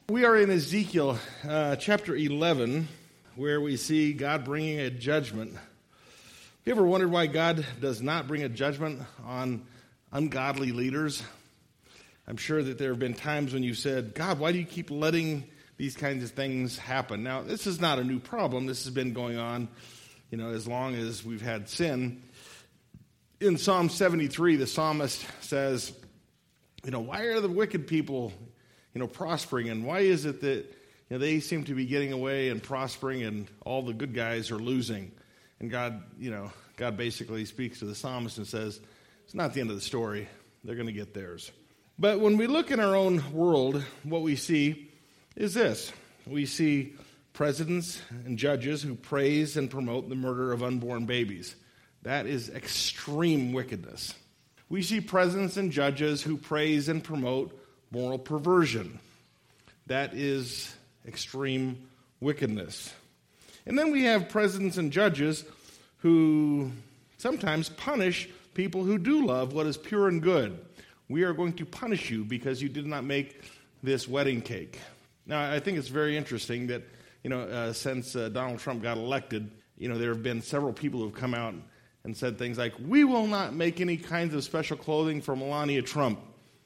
We are in Ezekiel chapter 11, where we see God bringing a judgment. Have you ever wondered why God does not bring a judgment on ungodly leaders? I'm sure that there have been times when you said, God, why do you keep letting these kinds of things happen? Now, this is not a new problem. This has been going on, as long as we've had sin. In Psalm 73, the psalmist says, why are the wicked people prospering, and why is it that they seem to be getting away and prospering and all the good guys are losing? And God basically speaks to the psalmist and says, it's not the end of the story. They're going to get theirs. But when we look in our own world, what we see is this. We see presidents and judges who praise and promote the murder of unborn babies. That is extreme wickedness. We see presidents and judges who praise and promote moral perversion. That is extreme wickedness. And then we have presidents and judges who sometimes punish people who do love what is pure and good. We are going to punish you because you did not make this wedding cake. Now, I think it's very interesting that, since Donald Trump got elected, there have been several people who have come out and said things like, we will not make any kinds of special clothing for Melania Trump.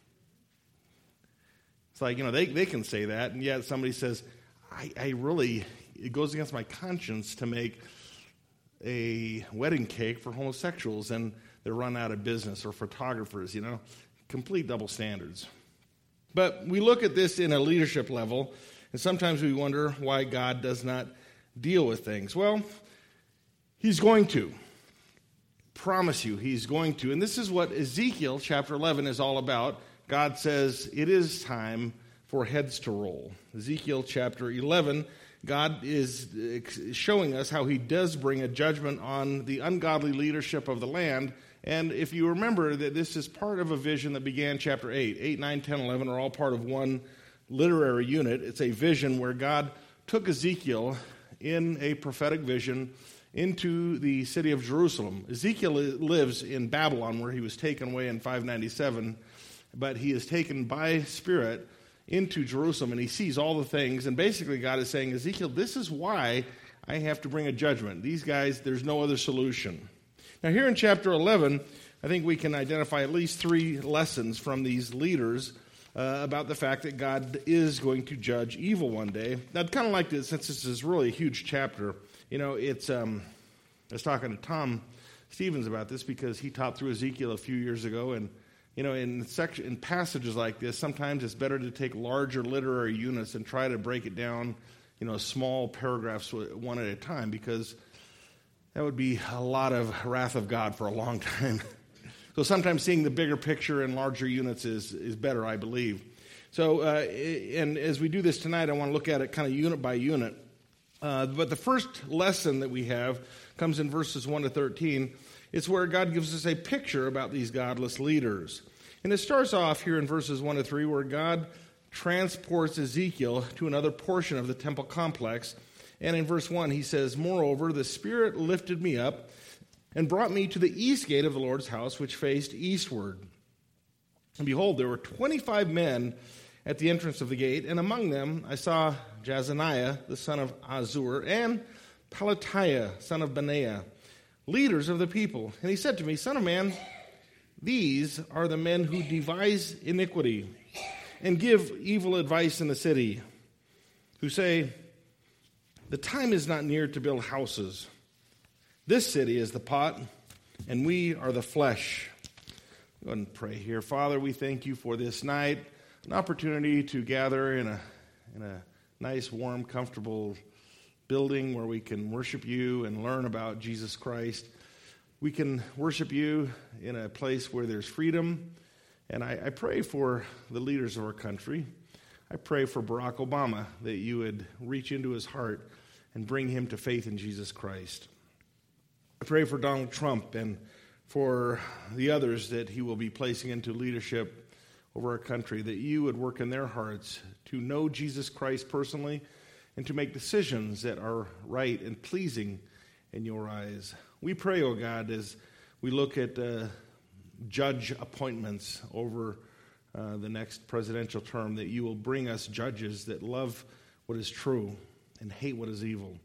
It's like, they can say that, and yet somebody says, it goes against my conscience to make a wedding cake for homosexuals, and they're run out of business, or photographers, complete double standards. But we look at this in a leadership level, and sometimes we wonder why God does not deal with things. Well, He's going to. Promise you, He's going to. And this is what Ezekiel chapter 11 is all about. God says it is time for heads to roll. Ezekiel chapter 11, God is showing us how He does bring a judgment on the ungodly leadership of the land. And if you remember that this is part of a vision that began chapter 8. 8, 9, 10, 11 are all part of one literary unit. It's a vision where God took Ezekiel in a prophetic vision into the city of Jerusalem. Ezekiel lives in Babylon, where he was taken away in 597, but he is taken by Spirit into Jerusalem, and he sees all the things, and basically God is saying, Ezekiel, this is why I have to bring a judgment. These guys, there's no other solution. Now here in chapter 11, I think we can identify at least 3 lessons from these leaders about the fact that God is going to judge evil one day. Now, I'd kind of like to, since this is really a huge chapter, I was talking to Tom Stevens about this because he taught through Ezekiel a few years ago, and in passages like this, sometimes it's better to take larger literary units and try to break it down, small paragraphs one at a time, because that would be a lot of wrath of God for a long time. So sometimes seeing the bigger picture in larger units is better, I believe. So, and as we do this tonight, I want to look at it kind of unit by unit. But the first lesson that we have comes in verses 1 to 13. It's where God gives us a picture about these godless leaders. And it starts off here in verses 1 to 3, where God transports Ezekiel to another portion of the temple complex. And in verse 1, he says, moreover, the Spirit lifted me up and brought me to the east gate of the Lord's house, which faced eastward. And behold, there were 25 men at the entrance of the gate, and among them I saw Jazaniah, the son of Azur, and Pelatiah, son of Benaiah, leaders of the people. And he said to me, Son of man, these are the men who devise iniquity and give evil advice in the city, who say, the time is not near to build houses. This city is the pot, and we are the flesh. Go ahead and pray here. Father, we thank you for this night, an opportunity to gather in a nice, warm, comfortable building where we can worship you and learn about Jesus Christ. We can worship you in a place where there's freedom. And I pray for the leaders of our country. I pray for Barack Obama that you would reach into his heart and bring him to faith in Jesus Christ. I pray for Donald Trump and for the others that he will be placing into leadership over our country, that you would work in their hearts to know Jesus Christ personally and to make decisions that are right and pleasing in your eyes. We pray, oh God, as we look at judge appointments over the next presidential term, that you will bring us judges that love what is true and hate what is evil.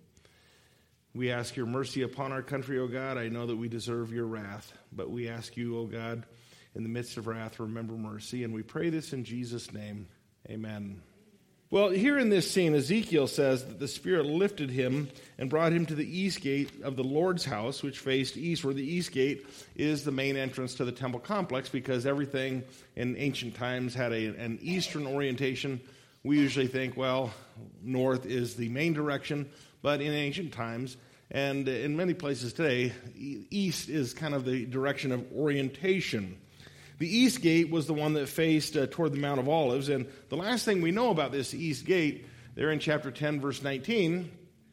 We ask your mercy upon our country, O God. I know that we deserve your wrath, but we ask you, O God, in the midst of wrath, remember mercy. And we pray this in Jesus' name. Amen. Well, here in this scene, Ezekiel says that the Spirit lifted him and brought him to the east gate of the Lord's house, which faced eastward. The east gate is the main entrance to the temple complex because everything in ancient times had an eastern orientation. We usually think, well, north is the main direction, but in ancient times, and in many places today, east is kind of the direction of orientation. The east gate was the one that faced toward the Mount of Olives, and the last thing we know about this east gate, there in chapter 10, verse 19,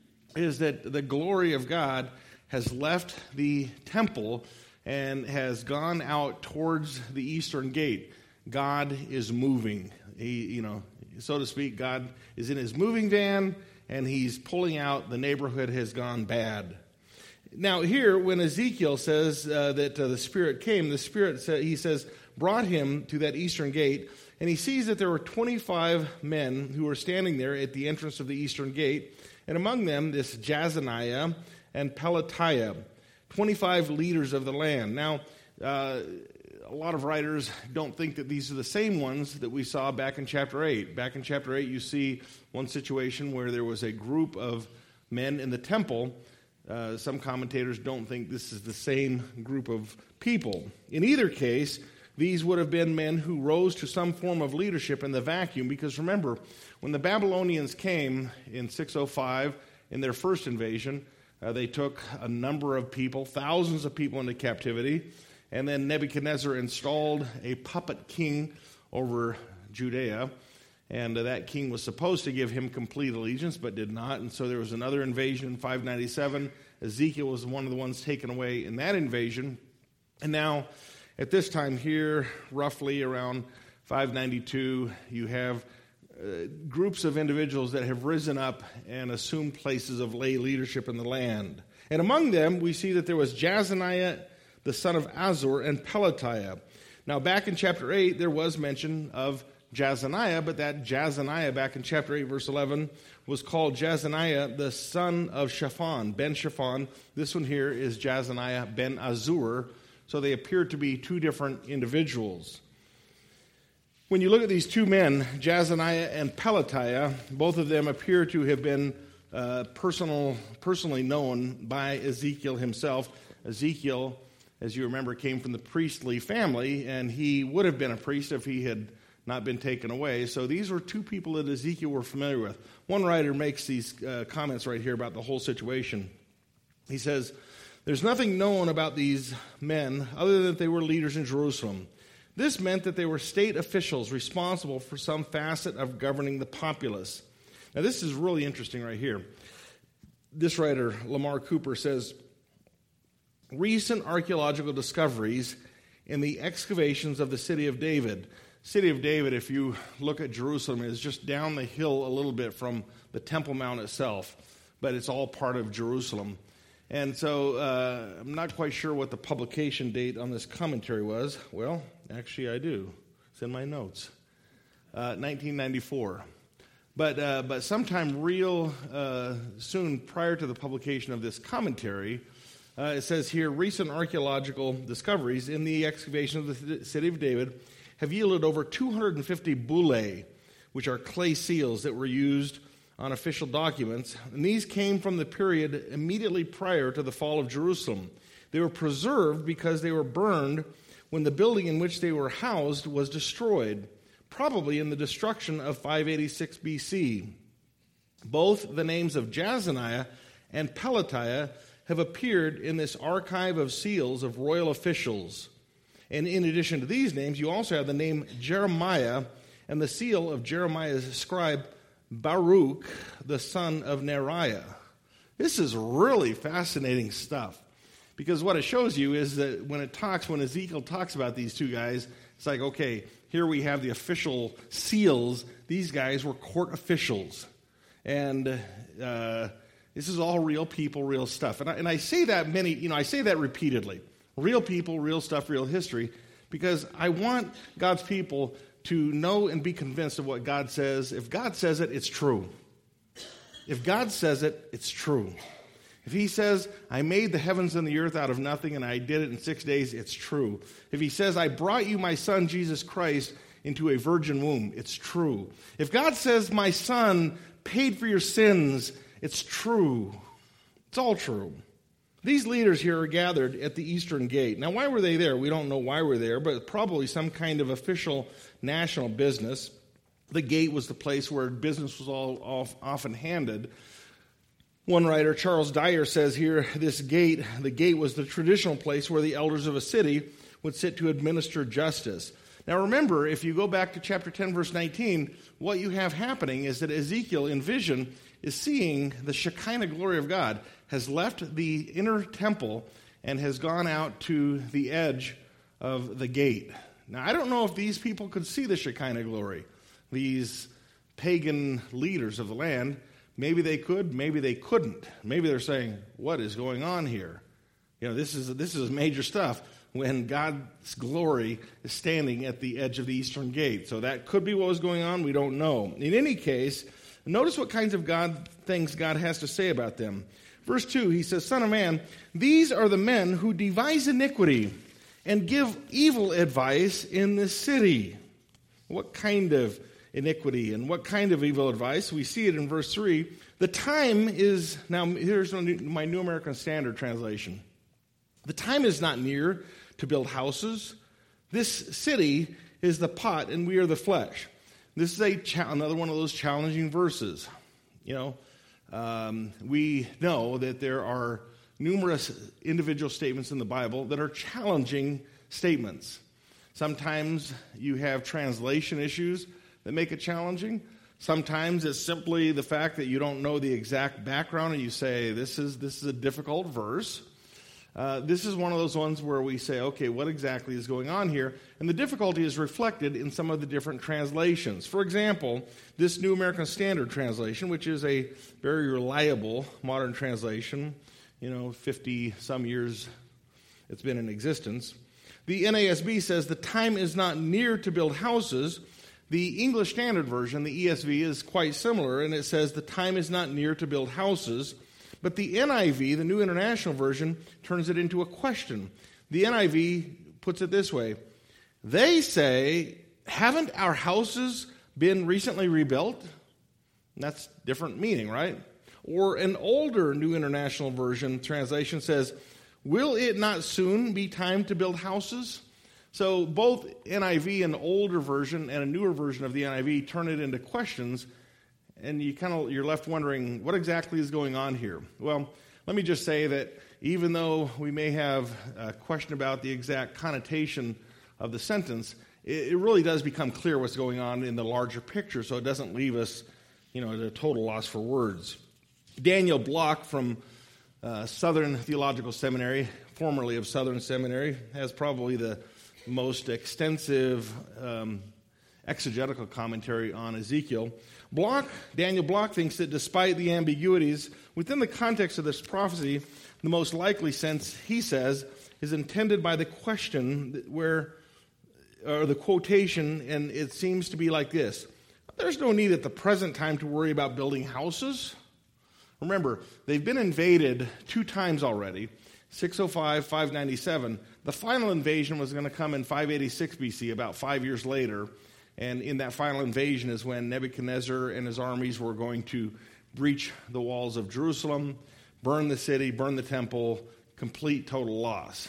is that the glory of God has left the temple and has gone out towards the eastern gate. God is moving. He, so to speak, God is in his moving van, and he's pulling out. The neighborhood has gone bad. Now here, when Ezekiel says that the Spirit came, the Spirit, he says, brought him to that eastern gate, and he sees that there were 25 men who were standing there at the entrance of the eastern gate, and among them this Jazaniah and Pelatiah, 25 leaders of the land. Now, a lot of writers don't think that these are the same ones that we saw back in chapter 8. Back in chapter 8, you see one situation where there was a group of men in the temple. Some commentators don't think this is the same group of people. In either case, these would have been men who rose to some form of leadership in the vacuum, because remember, when the Babylonians came in 605 in their first invasion, they took a number of people, thousands of people into captivity, and then Nebuchadnezzar installed a puppet king over Judea, and that king was supposed to give him complete allegiance, but did not. And so there was another invasion in 597. Ezekiel was one of the ones taken away in that invasion. And now, at this time here, roughly around 592, you have groups of individuals that have risen up and assumed places of lay leadership in the land. And among them, we see that there was Jazaniah, the son of Azur, and Pelatiah. Now, back in chapter 8, there was mention of Jazaniah, but that Jazaniah back in chapter 8, verse 11, was called Jazaniah, the son of Shaphan, Ben Shaphan. This one here is Jazaniah ben Azur. So they appear to be two different individuals. When you look at these two men, Jazaniah and Pelatiah, both of them appear to have been personally known by Ezekiel himself. Ezekiel, as you remember, came from the priestly family, and he would have been a priest if he had not been taken away. So these were two people that Ezekiel were familiar with. One writer makes these comments right here about the whole situation. He says, "There's nothing known about these men other than that they were leaders in Jerusalem. This meant that they were state officials responsible for some facet of governing the populace." Now this is really interesting right here. This writer, Lamar Cooper, says, "Recent archaeological discoveries in the excavations of the city of David." City of David, if you look at Jerusalem, is just down the hill a little bit from the Temple Mount itself, but it's all part of Jerusalem. And so I'm not quite sure what the publication date on this commentary was. Well, actually I do. It's in my notes. 1994. But sometime real soon prior to the publication of this commentary, it says here, recent archaeological discoveries in the excavation of the city of David have yielded over 250 bullae, which are clay seals that were used on official documents, and these came from the period immediately prior to the fall of Jerusalem. They were preserved because they were burned when the building in which they were housed was destroyed, probably in the destruction of 586 BC. Both the names of Jazaniah and Pelatiah have appeared in this archive of seals of royal officials. And in addition to these names, you also have the name Jeremiah and the seal of Jeremiah's scribe Baruch, the son of Neriah. This is really fascinating stuff, because what it shows you is that when Ezekiel talks about these two guys, it's like, okay, here we have the official seals. These guys were court officials. And this is all real people, real stuff. And I say that I say that repeatedly. Real people, real stuff, real history, because I want God's people to know and be convinced of what God says. If God says it, it's true. If God says it, it's true. If he says, I made the heavens and the earth out of nothing and I did it in 6 days, it's true. If he says, I brought you my son, Jesus Christ, into a virgin womb, it's true. If God says, my son paid for your sins, it's true. It's all true. These leaders here are gathered at the Eastern Gate. Now, why were they there? We don't know why we're there, but probably some kind of official national business. The gate was the place where business was all often handed. One writer, Charles Dyer, says here, the gate was the traditional place where the elders of a city would sit to administer justice. Now remember, if you go back to chapter 10, verse 19, what you have happening is that Ezekiel in vision is seeing the Shekinah glory of God, has left the inner temple and has gone out to the edge of the gate. Now, I don't know if these people could see the Shekinah glory, these pagan leaders of the land. Maybe they could, maybe they couldn't. Maybe they're saying, what is going on here? You know, this is major stuff when God's glory is standing at the edge of the eastern gate. So that could be what was going on. We don't know. In any case, notice what kinds of things God has to say about them. Verse 2, he says, Son of man, these are the men who devise iniquity and give evil advice in this city. What kind of iniquity and what kind of evil advice? We see it in verse 3. The time is, now here's my New American Standard translation. The time is not near to build houses. This city is the pot and we are the flesh. This is another one of those challenging verses. You know, we know that there are numerous individual statements in the Bible that are challenging statements. Sometimes you have translation issues that make it challenging. Sometimes it's simply the fact that you don't know the exact background and you say, this is a difficult verse. This is one of those ones where we say, okay, what exactly is going on here? And the difficulty is reflected in some of the different translations. For example, this New American Standard translation, which is a very reliable modern translation, 50-some years it's been in existence. The NASB says the time is not near to build houses. The English Standard Version, the ESV, is quite similar, and it says the time is not near to build houses. But the NIV, the New International Version, turns it into a question. The NIV puts it this way. They say, haven't our houses been recently rebuilt? And that's different meaning, right? Or an older New International Version translation says, will it not soon be time to build houses? So both NIV, an older version, and a newer version of the NIV turn it into questions. And you're left wondering, what exactly is going on here? Well, let me just say that even though we may have a question about the exact connotation of the sentence, it really does become clear what's going on in the larger picture, so it doesn't leave us, at a total loss for words. Daniel Block from Southern Theological Seminary, formerly of Southern Seminary, has probably the most extensive exegetical commentary on Ezekiel. Daniel Block thinks that despite the ambiguities within the context of this prophecy, the most likely sense, he says, is intended by the question or the quotation, and it seems to be like this. There's no need at the present time to worry about building houses. Remember, they've been invaded 2 times already, 605, 597. The final invasion was going to come in 586 BC, about 5 years later. And in that final invasion is when Nebuchadnezzar and his armies were going to breach the walls of Jerusalem, burn the city, burn the temple, complete total loss.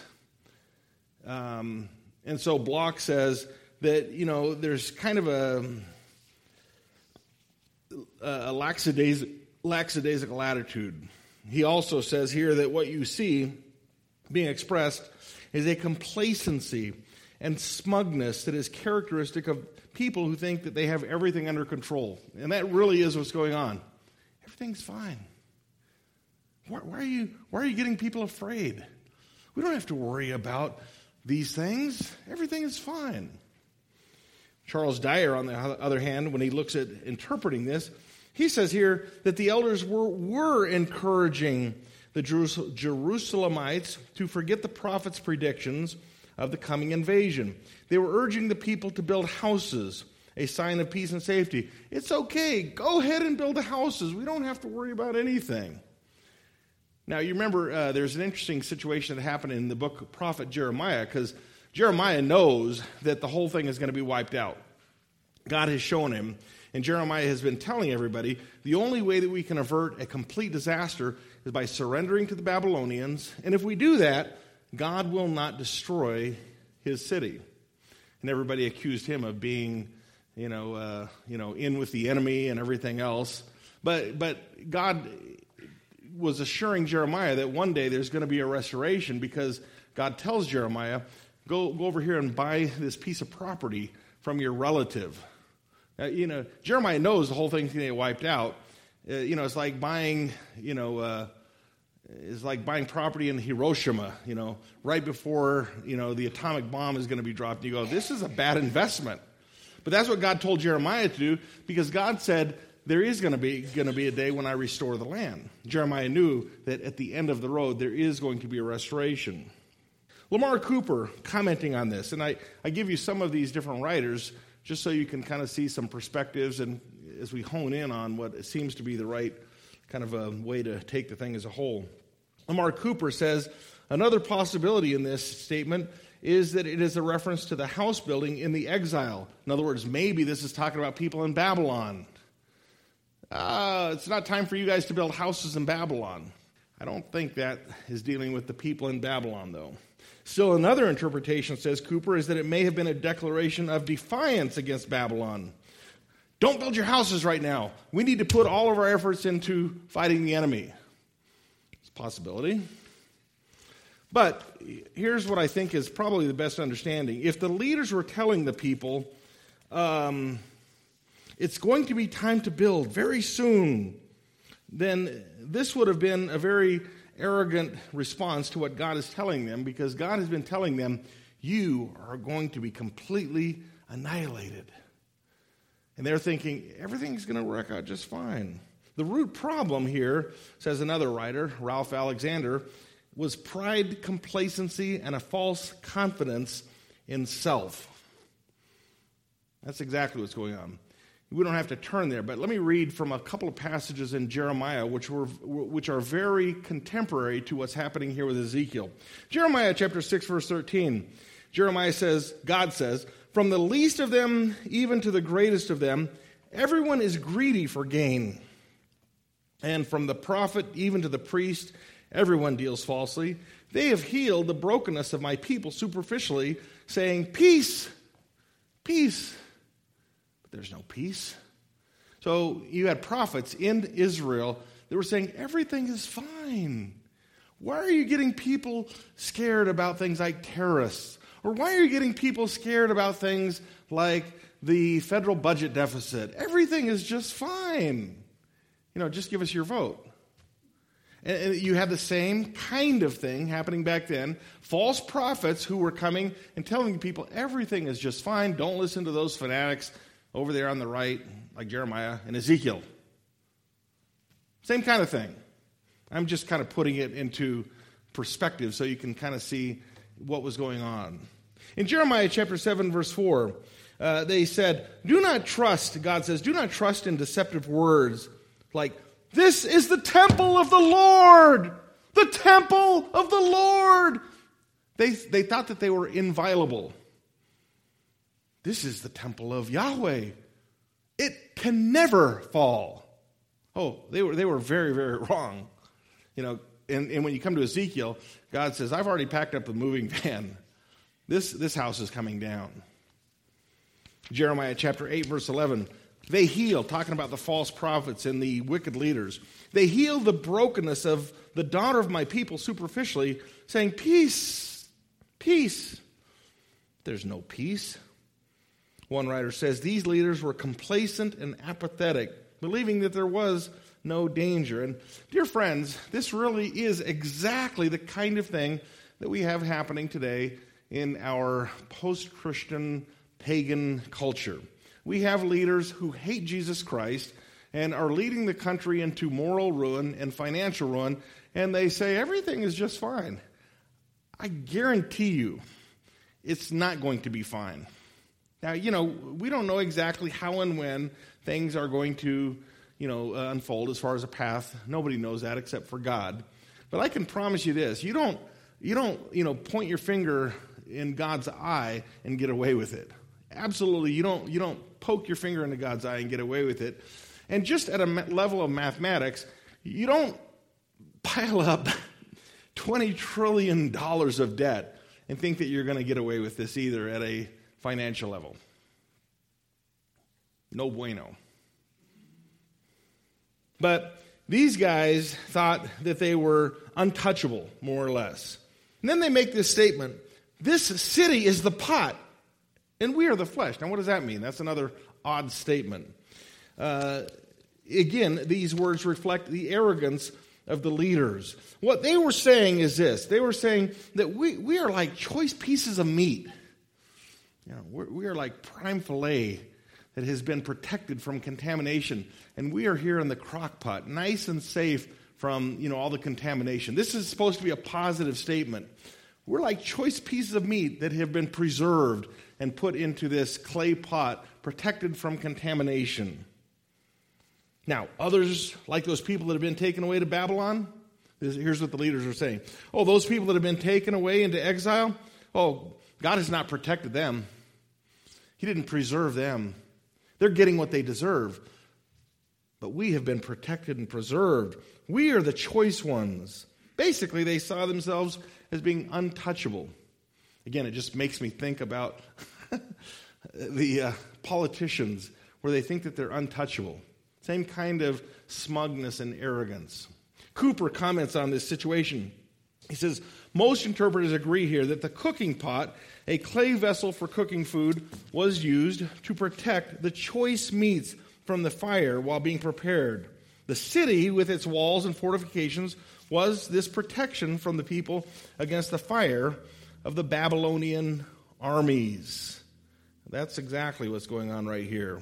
And so Block says that, there's kind of a lackadaisical attitude. He also says here that what you see being expressed is a complacency and smugness that is characteristic of people who think that they have everything under control. And that really is what's going on. Everything's fine. Why are you getting people afraid? We don't have to worry about these things. Everything is fine. Charles Dyer, on the other hand, when he looks at interpreting this, he says here that the elders were encouraging the Jerusalemites to forget the prophet's predictions of the coming invasion. They were urging the people to build houses, a sign of peace and safety. It's okay. Go ahead and build the houses. We don't have to worry about anything. Now, you remember there's an interesting situation that happened in the book of prophet Jeremiah, because Jeremiah knows that the whole thing is going to be wiped out. God has shown him, and Jeremiah has been telling everybody, the only way that we can avert a complete disaster is by surrendering to the Babylonians, and if we do that, God will not destroy his city. And everybody accused him of being, in with the enemy and everything else. But God was assuring Jeremiah that one day there's going to be a restoration, because God tells Jeremiah, go over here and buy this piece of property from your relative. Jeremiah knows the whole thing's going to get wiped out. It's like buying, property in Hiroshima, right before, the atomic bomb is going to be dropped. You go, this is a bad investment. But that's what God told Jeremiah to do, because God said, there is going to be a day when I restore the land. Jeremiah knew that at the end of the road, there is going to be a restoration. Lamar Cooper, commenting on this, and I give you some of these different writers just so you can kind of see some perspectives, and as we hone in on what seems to be the right kind of a way to take the thing as a whole. Lamar Cooper says, another possibility in this statement is that it is a reference to the house building in the exile. In other words, maybe this is talking about people in Babylon. It's not time for you guys to build houses in Babylon. I don't think that is dealing with the people in Babylon, though. Still, another interpretation, says Cooper, is that it may have been a declaration of defiance against Babylon. Don't build your houses right now. We need to put all of our efforts into fighting the enemy. It's a possibility. But here's what I think is probably the best understanding. If the leaders were telling the people, it's going to be time to build very soon, then this would have been a very arrogant response to what God is telling them, because God has been telling them, you are going to be completely annihilated. And they're thinking, everything's going to work out just fine. The root problem here, says another writer, Ralph Alexander, was pride, complacency, and a false confidence in self. That's exactly what's going on. We don't have to turn there, but let me read from a couple of passages in Jeremiah which are very contemporary to what's happening here with Ezekiel. Jeremiah chapter 6, verse 13. Jeremiah says, God says, from the least of them even to the greatest of them, everyone is greedy for gain. And from the prophet even to the priest, everyone deals falsely. They have healed the brokenness of my people superficially, saying, peace, peace. There's no peace. So you had prophets in Israel that were saying, everything is fine. Why are you getting people scared about things like terrorists? Or why are you getting people scared about things like the federal budget deficit? Everything is just fine. Just give us your vote. And you had the same kind of thing happening back then. False prophets who were coming and telling people everything is just fine. Don't listen to those fanatics over there on the right, like Jeremiah and Ezekiel. Same kind of thing. I'm just kind of putting it into perspective so you can kind of see what was going on. In Jeremiah chapter 7, verse 4, they said, do not trust, God says, do not trust in deceptive words like, this is the temple of the Lord. The temple of the Lord. They thought that they were inviolable. This is the temple of Yahweh. It can never fall. Oh, they were very, very wrong. And when you come to Ezekiel, God says, I've already packed up the moving van. This house is coming down. Jeremiah chapter 8, verse 11. They heal, talking about the false prophets and the wicked leaders. They heal the brokenness of the daughter of my people superficially, saying, peace, peace. There's no peace. One writer says, these leaders were complacent and apathetic, believing that there was no danger. And dear friends, this really is exactly the kind of thing that we have happening today in our post-Christian pagan culture. We have leaders who hate Jesus Christ and are leading the country into moral ruin and financial ruin, and they say everything is just fine. I guarantee you, it's not going to be fine. Now, we don't know exactly how and when things are going to, unfold as far as a path. Nobody knows that except for God. But I can promise you this: you don't point your finger in God's eye and get away with it. Absolutely, you don't poke your finger into God's eye and get away with it. And just at a level of mathematics, you don't pile up $20 trillion of debt and think that you're going to get away with this either at a financial level. No bueno. But these guys thought that they were untouchable, more or less. And then they make this statement: this city is the pot, and we are the flesh. Now, what does that mean? That's another odd statement. Again, these words reflect the arrogance of the leaders. What they were saying is this: they were saying that we are like choice pieces of meat. We are like prime filet that has been protected from contamination, and we are here in the crock pot, nice and safe from all the contamination. This is supposed to be a positive statement. We're like choice pieces of meat that have been preserved and put into this clay pot, protected from contamination. Now, others, like those people that have been taken away to Babylon, here's what the leaders are saying. Oh, those people that have been taken away into exile, God has not protected them. He didn't preserve them. They're getting what they deserve. But we have been protected and preserved. We are the choice ones. Basically, they saw themselves as being untouchable. Again, it just makes me think about the politicians where they think that they're untouchable. Same kind of smugness and arrogance. Cooper comments on this situation. He says, most interpreters agree here that the cooking pot, a clay vessel for cooking food, was used to protect the choice meats from the fire while being prepared. The city, with its walls and fortifications, was this protection from the people against the fire of the Babylonian armies. That's exactly what's going on right here.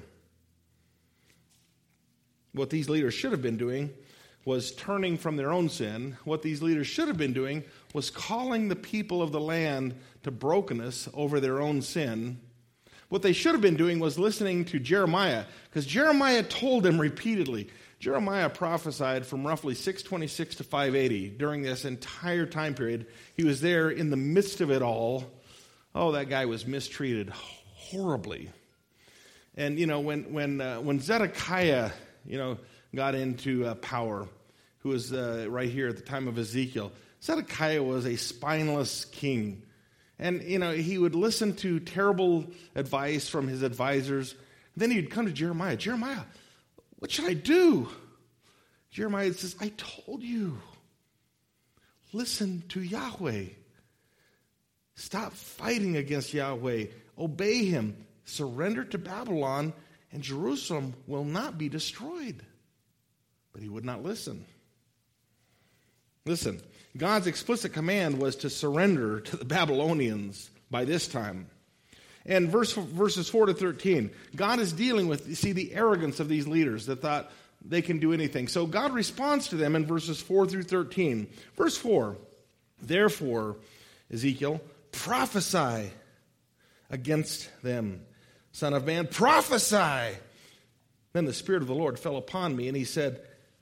What these leaders should have been doing was turning from their own sin. What these leaders should have been doing was calling the people of the land to brokenness over their own sin. What they should have been doing was listening to Jeremiah, because Jeremiah told them repeatedly. Jeremiah prophesied from roughly 626 to 580 during this entire time period. He was there in the midst of it all. Oh, that guy was mistreated horribly. And when Zedekiah got into power, who was right here at the time of Ezekiel, Zedekiah was a spineless king. And, he would listen to terrible advice from his advisors. Then he'd come to Jeremiah. Jeremiah, what should I do? Jeremiah says, I told you. Listen to Yahweh. Stop fighting against Yahweh. Obey him. Surrender to Babylon, and Jerusalem will not be destroyed. But he would not listen. Listen, God's explicit command was to surrender to the Babylonians by this time. And verses 4 to 13, God is dealing with, the arrogance of these leaders that thought they can do anything. So God responds to them in verses 4 through 13. Verse 4, therefore, Ezekiel, prophesy against them. Son of man, prophesy. Then the Spirit of the Lord fell upon me, and he said,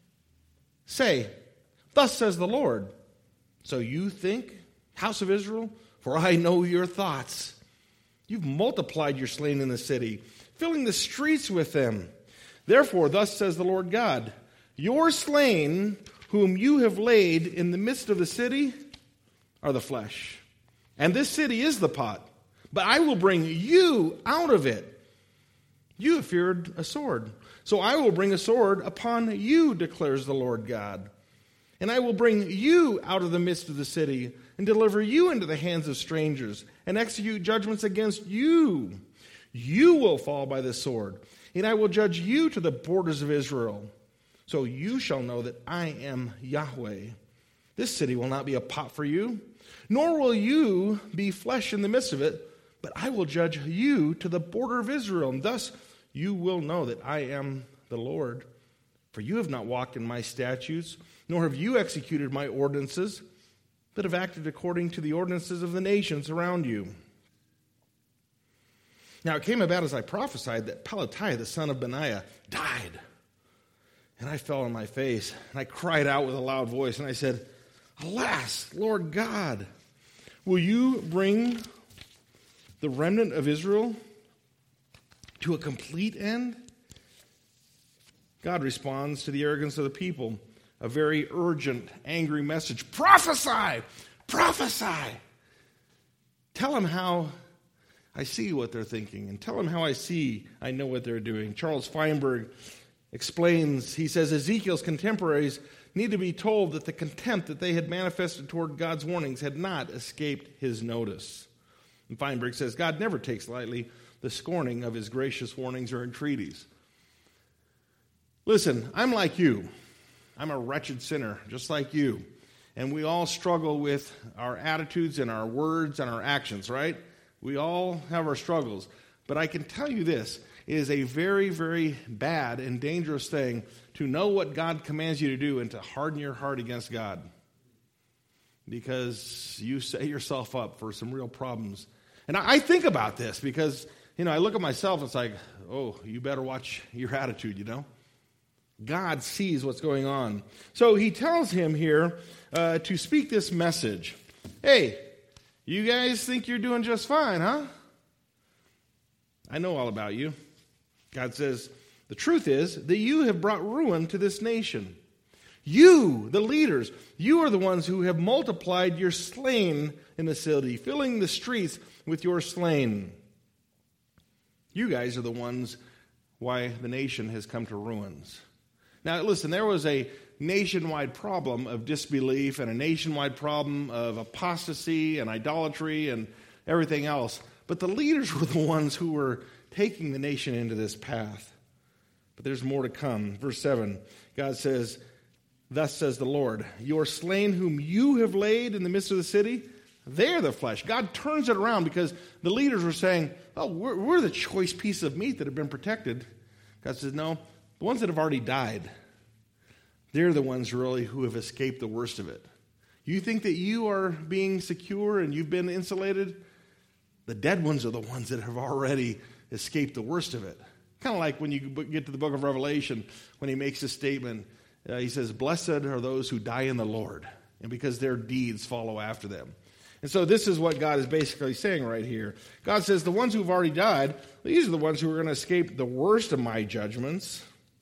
say, thus says the Lord, so you think, house of Israel, for I know your thoughts. You've multiplied your slain in the city, filling the streets with them. Therefore, thus says the Lord God, your slain, whom you have laid in the midst of the city, are the flesh. And this city is the pot. But I will bring you out of it. You have feared a sword. So I will bring a sword upon you, declares the Lord God. And I will bring you out of the midst of the city and deliver you into the hands of strangers and execute judgments against you. You will fall by the sword, and I will judge you to the borders of Israel. So you shall know that I am Yahweh. This city will not be a pot for you, nor will you be flesh in the midst of it, but I will judge you to the border of Israel, and thus you will know that I am the Lord. For you have not walked in my statutes, nor have you executed my ordinances, but have acted according to the ordinances of the nations around you. Now it came about as I prophesied that Pelatiah, the son of Benaiah, died. And I fell on my face, and I cried out with a loud voice, and I said, Alas, Lord God, will you bring the remnant of Israel to a complete end? God responds to the arrogance of the people, a very urgent, angry message. Prophesy! Prophesy! Tell them how I see what they're thinking, and tell them how I know what they're doing. Charles Feinberg explains, he says, Ezekiel's contemporaries need to be told that the contempt that they had manifested toward God's warnings had not escaped his notice. And Feinberg says, God never takes lightly the scorning of his gracious warnings or entreaties. Listen, I'm like you. I'm a wretched sinner, just like you. And we all struggle with our attitudes and our words and our actions, right? We all have our struggles. But I can tell you this, it is a very, very bad and dangerous thing to know what God commands you to do and to harden your heart against God. Because you set yourself up for some real problems. And I think about this because, I look at myself, it's like, oh, you better watch your attitude, God sees what's going on. So he tells him here to speak this message. Hey, you guys think you're doing just fine, huh? I know all about you. God says, the truth is that you have brought ruin to this nation. You, the leaders, you are the ones who have multiplied your slain in the city, filling the streets with your slain. You guys are the ones why the nation has come to ruins. Now, listen, there was a nationwide problem of disbelief and a nationwide problem of apostasy and idolatry and everything else. But the leaders were the ones who were taking the nation into this path. But there's more to come. Verse 7, God says, Thus says the Lord, your slain whom you have laid in the midst of the city, they're the flesh. God turns it around because the leaders were saying, oh, we're the choice piece of meat that have been protected. God says, no, the ones that have already died, they're the ones really who have escaped the worst of it. You think that you are being secure and you've been insulated? The dead ones are the ones that have already escaped the worst of it. Kind of like when you get to the book of Revelation, when he makes a statement, he says, blessed are those who die in the Lord, and because their deeds follow after them. And so this is what God is basically saying right here. God says the ones who've already died, these are the ones who are going to escape the worst of my judgments.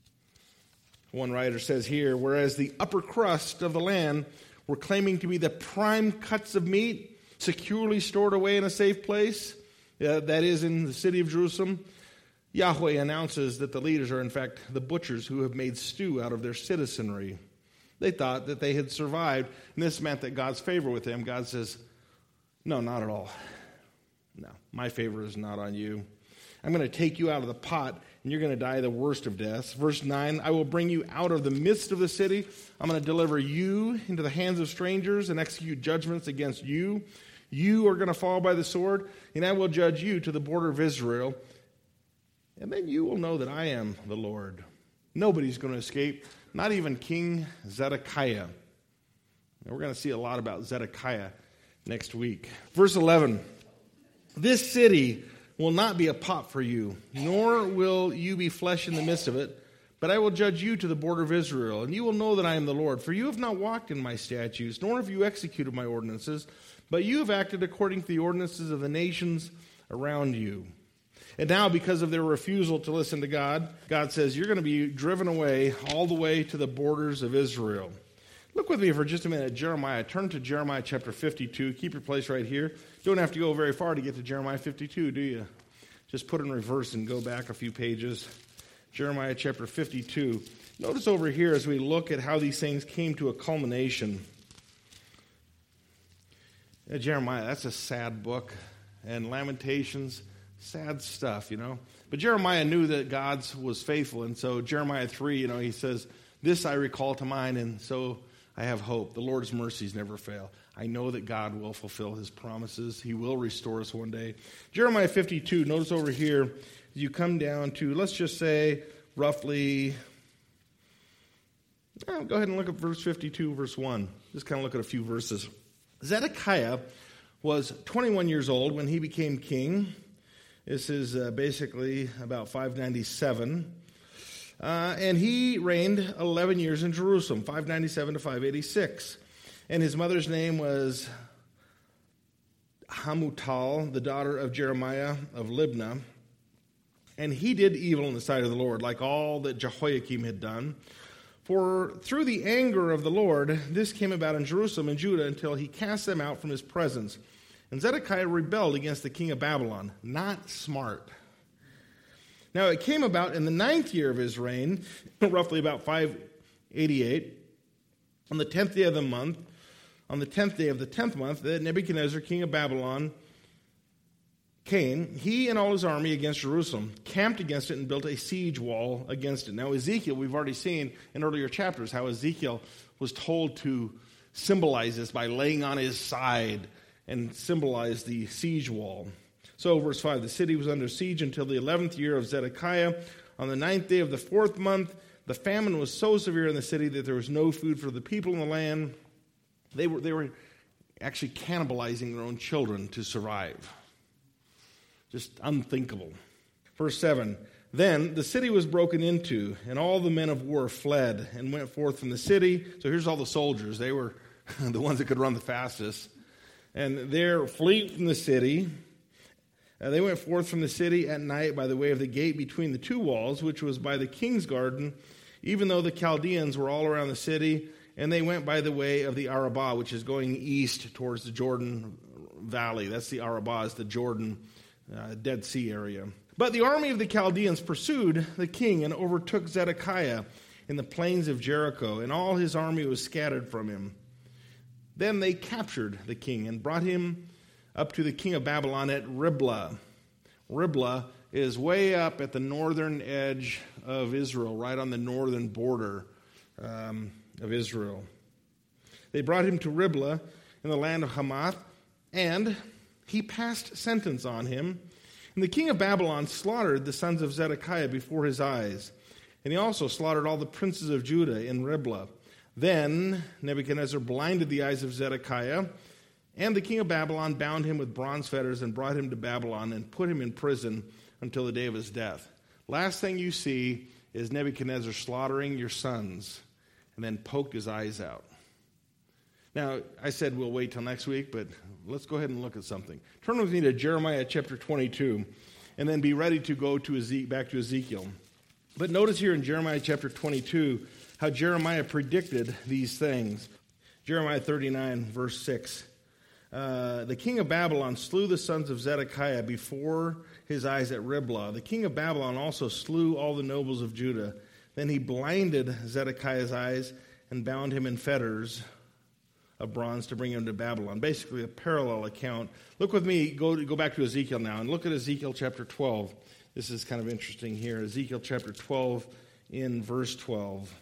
One writer says here, whereas the upper crust of the land were claiming to be the prime cuts of meat, securely stored away in a safe place, that is in the city of Jerusalem, Yahweh announces that the leaders are in fact the butchers who have made stew out of their citizenry. They thought that they had survived, and this meant that God's favor with them. God says, no, not at all. No, my favor is not on you. I'm going to take you out of the pot, and you're going to die the worst of deaths. Verse 9, I will bring you out of the midst of the city. I'm going to deliver you into the hands of strangers and execute judgments against you. You are going to fall by the sword, and I will judge you to the border of Israel. And then you will know that I am the Lord. Nobody's going to escape, not even King Zedekiah. And we're going to see a lot about Zedekiah next week. Verse 11, this city will not be a pot for you, nor will you be flesh in the midst of it, but I will judge you to the border of Israel, and you will know that I am the Lord. For you have not walked in my statutes, nor have you executed my ordinances, but you have acted according to the ordinances of the nations around you. And now, because of their refusal to listen to God, God says, you're going to be driven away all the way to the borders of Israel. Look with me for just a minute at Jeremiah. Turn to Jeremiah chapter 52. Keep your place right here. You don't have to go very far to get to Jeremiah 52, do you? Just put it in reverse and go back a few pages. Jeremiah chapter 52. Notice over here as we look at how these things came to a culmination. Jeremiah, that's a sad book. And Lamentations, sad stuff, But Jeremiah knew that God was faithful. And so Jeremiah 3, he says, this I recall to mind, and so I have hope. The Lord's mercies never fail. I know that God will fulfill his promises. He will restore us one day. Jeremiah 52, notice over here, you come down to, let's just say, roughly, go ahead and look at verse 52, verse 1. Just kind of look at a few verses. Zedekiah was 21 years old when he became king. This is basically about 597. And he reigned 11 years in Jerusalem, 597 to 586. And his mother's name was Hamutal, the daughter of Jeremiah of Libnah. And he did evil in the sight of the Lord, like all that Jehoiakim had done. For through the anger of the Lord, this came about in Jerusalem and Judah until he cast them out from his presence. And Zedekiah rebelled against the king of Babylon. Not smart. Now it came about in the 9th year of his reign, roughly about 588, on the 10th day of the month, on the 10th day of the 10th month, that Nebuchadnezzar, king of Babylon, came, he and all his army, against Jerusalem, camped against it and built a siege wall against it. Now Ezekiel, we've already seen in earlier chapters how Ezekiel was told to symbolize this by laying on his side and symbolize the siege wall. So verse 5, the city was under siege until the 11th year of Zedekiah. On the 9th day of the 4th month, the famine was so severe in the city that there was no food for the people in the land. They were actually cannibalizing their own children to survive. Just unthinkable. Verse 7, then the city was broken into, and all the men of war fled and went forth from the city. So here's all the soldiers. They were the ones that could run the fastest. And they're fleeing from the city. They went forth from the city at night by the way of the gate between the two walls, which was by the king's garden, even though the Chaldeans were all around the city. And they went by the way of the Arabah, which is going east towards the Jordan Valley. That's the Arabah, is the Jordan Dead Sea area. But the army of the Chaldeans pursued the king and overtook Zedekiah in the plains of Jericho, and all his army was scattered from him. Then they captured the king and brought him up to the king of Babylon at Riblah. Riblah is way up at the northern edge of Israel, right on the northern border of Israel. They brought him to Riblah in the land of Hamath, and he passed sentence on him. And the king of Babylon slaughtered the sons of Zedekiah before his eyes. And he also slaughtered all the princes of Judah in Riblah. Then Nebuchadnezzar blinded the eyes of Zedekiah, and the king of Babylon bound him with bronze fetters and brought him to Babylon and put him in prison until the day of his death. Last thing you see is Nebuchadnezzar slaughtering your sons and then poked his eyes out. Now, I said we'll wait till next week, but let's go ahead and look at something. Turn with me to Jeremiah chapter 22, and then be ready to go to back to Ezekiel. But notice here in Jeremiah chapter 22 how Jeremiah predicted these things. Jeremiah 39, verse 6. The king of Babylon slew the sons of Zedekiah before his eyes at Riblah. The king of Babylon also slew all the nobles of Judah. Then he blinded Zedekiah's eyes and bound him in fetters of bronze to bring him to Babylon. Basically a parallel account. Look with me, go back to Ezekiel now, and look at Ezekiel chapter 12. This is kind of interesting here. Ezekiel chapter 12 in verse 12.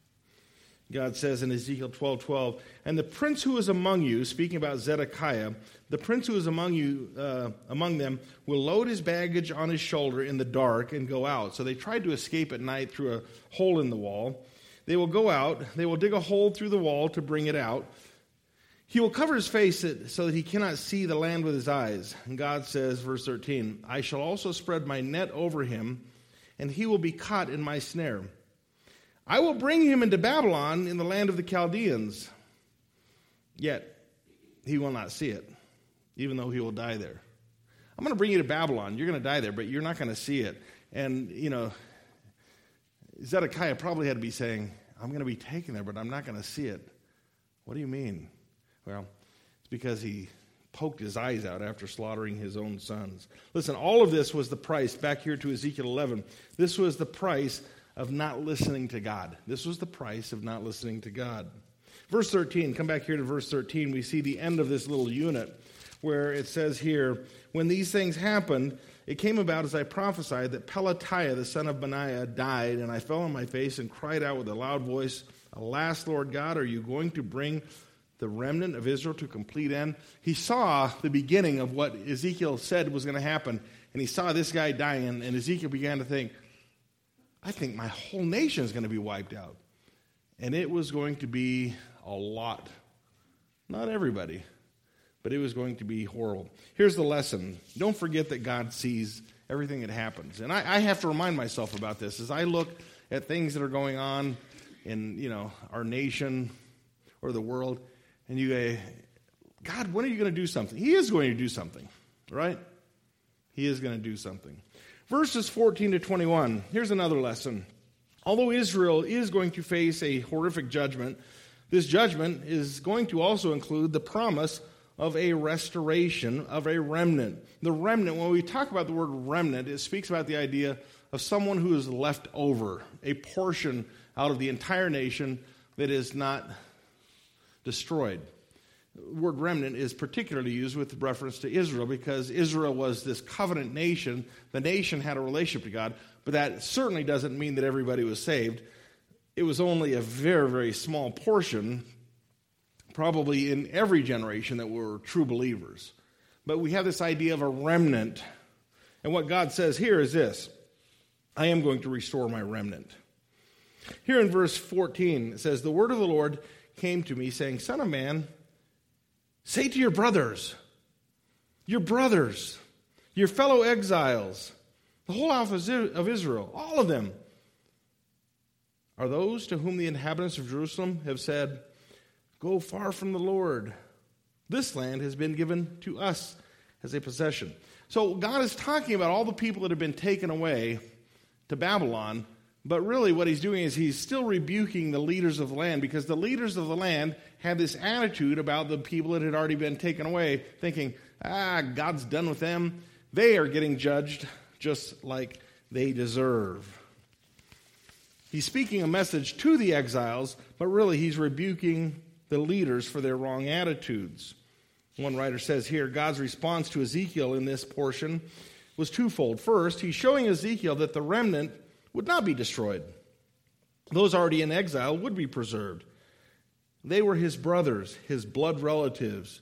God says in Ezekiel 12:12, and the prince who is among you, speaking about Zedekiah, the prince who is among them, will load his baggage on his shoulder in the dark and go out. So they tried to escape at night through a hole in the wall. They will go out. They will dig a hole through the wall to bring it out. He will cover his face so that he cannot see the land with his eyes. And God says, verse 13, I shall also spread my net over him, and he will be caught in my snare. I will bring him into Babylon in the land of the Chaldeans, yet he will not see it, even though he will die there. I'm going to bring you to Babylon. You're going to die there, but you're not going to see it. And, Zedekiah probably had to be saying, I'm going to be taken there, but I'm not going to see it. What do you mean? Well, it's because he poked his eyes out after slaughtering his own sons. Listen, all of this was the price, back here to Ezekiel 11, this was the price of not listening to God. This was the price of not listening to God. Verse 13, come back here to verse 13, we see the end of this little unit where it says here, when these things happened, it came about as I prophesied that Pelatiah, the son of Benaiah, died, and I fell on my face and cried out with a loud voice, Alas, Lord God, are you going to bring the remnant of Israel to complete end? He saw the beginning of what Ezekiel said was going to happen, and he saw this guy dying, and Ezekiel began to think, I think my whole nation is going to be wiped out. And it was going to be a lot. Not everybody, but it was going to be horrible. Here's the lesson. Don't forget that God sees everything that happens. And I have to remind myself about this as I look at things that are going on in, our nation or the world, and you go, God, when are you going to do something? He is going to do something, right? He is going to do something. Verses 14 to 21, here's another lesson. Although Israel is going to face a horrific judgment, this judgment is going to also include the promise of a restoration of a remnant. The remnant, when we talk about the word remnant, it speaks about the idea of someone who is left over, a portion out of the entire nation that is not destroyed. The word remnant is particularly used with reference to Israel because Israel was this covenant nation. The nation had a relationship to God, but that certainly doesn't mean that everybody was saved. It was only a very, very small portion, probably in every generation, that were true believers. But we have this idea of a remnant. And what God says here is this: I am going to restore my remnant. Here in verse 14, it says, the word of the Lord came to me, saying, Son of man, say to your brothers, your fellow exiles, the whole house of Israel, all of them, are those to whom the inhabitants of Jerusalem have said, go far from the Lord. This land has been given to us as a possession. So God is talking about all the people that have been taken away to Babylon, but really what he's doing is he's still rebuking the leaders of the land, because the leaders of the land had this attitude about the people that had already been taken away, thinking, God's done with them. They are getting judged just like they deserve. He's speaking a message to the exiles, but really he's rebuking the leaders for their wrong attitudes. One writer says here, God's response to Ezekiel in this portion was twofold. First, he's showing Ezekiel that the remnant would not be destroyed. Those already in exile would be preserved. They were his brothers, his blood relatives,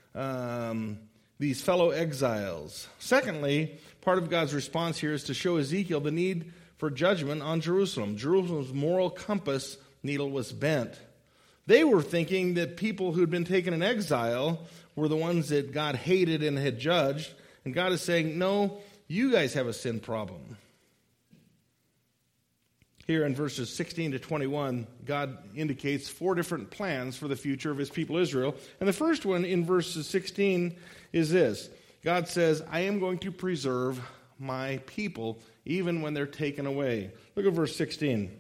these fellow exiles. Secondly, part of God's response here is to show Ezekiel the need for judgment on Jerusalem. Jerusalem's moral compass needle was bent. They were thinking that people who'd been taken in exile were the ones that God hated and had judged. And God is saying, no, you guys have a sin problem. Here in verses 16 to 21, God indicates 4 different plans for the future of his people Israel. And the first one in verses 16 is this. God says, I am going to preserve my people even when they're taken away. Look at verse 16.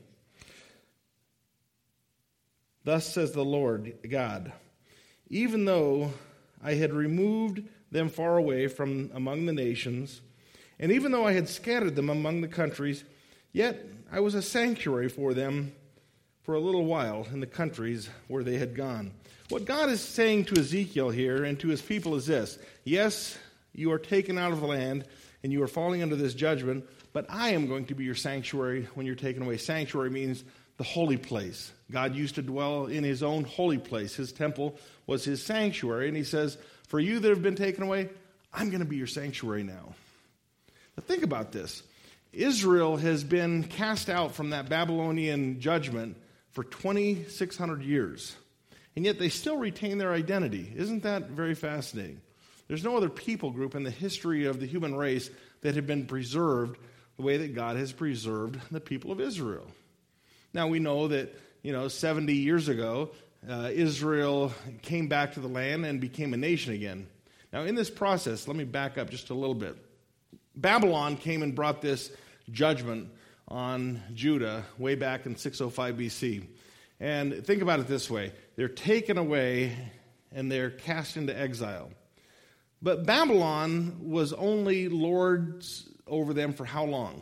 Thus says the Lord God, even though I had removed them far away from among the nations, and even though I had scattered them among the countries, yet I was a sanctuary for them for a little while in the countries where they had gone. What God is saying to Ezekiel here and to his people is this: yes, you are taken out of the land and you are falling under this judgment, but I am going to be your sanctuary when you're taken away. Sanctuary means the holy place. God used to dwell in his own holy place. His temple was his sanctuary. And he says, for you that have been taken away, I'm going to be your sanctuary now. Now think about this. Israel has been cast out from that Babylonian judgment for 2,600 years. And yet they still retain their identity. Isn't that very fascinating? There's no other people group in the history of the human race that have been preserved the way that God has preserved the people of Israel. Now we know that, 70 years ago, Israel came back to the land and became a nation again. Now in this process, let me back up just a little bit. Babylon came and brought this judgment on Judah way back in 605 BC. And think about it this way. They're taken away and they're cast into exile. But Babylon was only lords over them for how long?